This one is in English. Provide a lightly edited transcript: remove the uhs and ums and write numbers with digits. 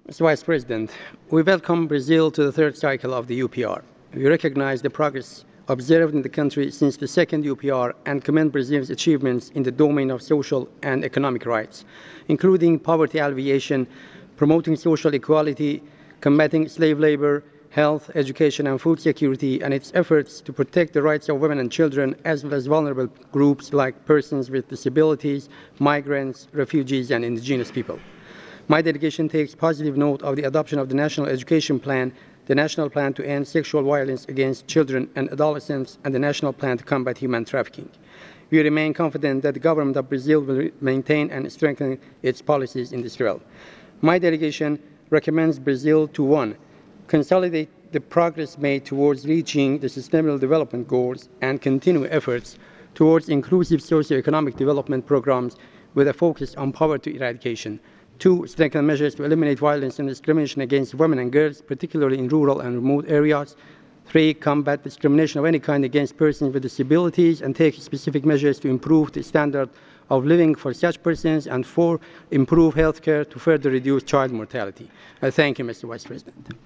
Mr. Vice President, we welcome Brazil to the third cycle of the UPR. We recognize the progress observed in the country since the second UPR and commend Brazil's achievements in the domain of social and economic rights, including poverty alleviation, promoting social equality, combating slave labor, health, education, and food security, and its efforts to protect the rights of women and children, as well as vulnerable groups like persons with disabilities, migrants, refugees, and indigenous people. My delegation takes positive note of the adoption of the National Education Plan, the National Plan to End Sexual Violence Against Children and Adolescents, and the National Plan to Combat Human Trafficking. We remain confident that the government of Brazil will maintain and strengthen its policies in this realm. My delegation recommends Brazil to 1. Consolidate the progress made towards reaching the Sustainable Development Goals and continue efforts towards inclusive socio-economic development programs with a focus on poverty eradication. 2. Strengthen measures to eliminate violence and discrimination against women and girls, particularly in rural and remote areas. 3. Combat discrimination of any kind against persons with disabilities and take specific measures to improve the standard of living for such persons. And 4. Improve health care to further reduce child mortality. I thank you, Mr. Vice President.